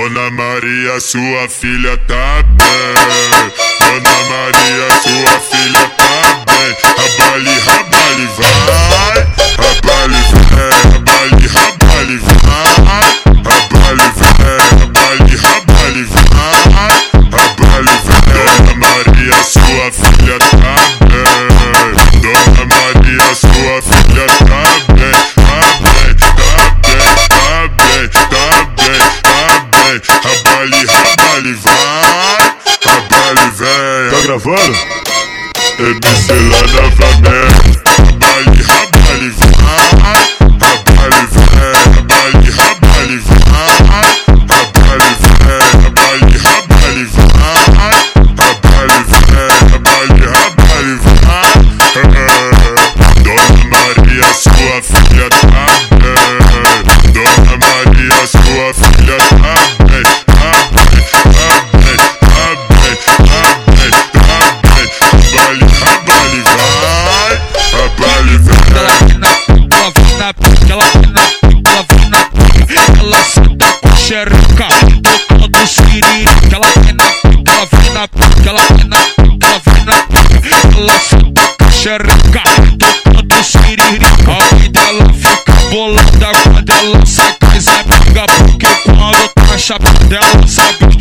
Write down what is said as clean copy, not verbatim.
Dona Maria, sua filha tá bem. Dona Maria, sua filha tá bem. Rabale, rabale, vai. Rabale, vai. Rabale, rabale, vai. Rabale, vai. Rabale, rabale, vai. Rabale, vai. Dona Maria, sua filha tá bem. Dona Maria, sua filha tá bem. Tá bem, tá bem, tá bem, tá bem, tá bem. Rabale, rabale, vai. Rabale, vem. Tá gravando? MC lá na Flamengo. Rabale, rabale, vai. Rabale, vem. Rabale, rabale, vai. Rabale, vem. Rabale, rabale, vai. Rabale, vem. Rabale, rabale, vai. Dona Maria, sua filha tá bem. Dona Maria, sua filha tá bem. Tá bem, tá bem, tá bem, tá bem, tá bem. Rabale, rabale, vai. Rabale, vem. Ela senta com xereca, tocando siririca. Ela vai na pica, ela senta com xereca, tocando siririca. A mãe dela fica bolada quando ela sai com as amigas, porque quando tá chapada ela sabe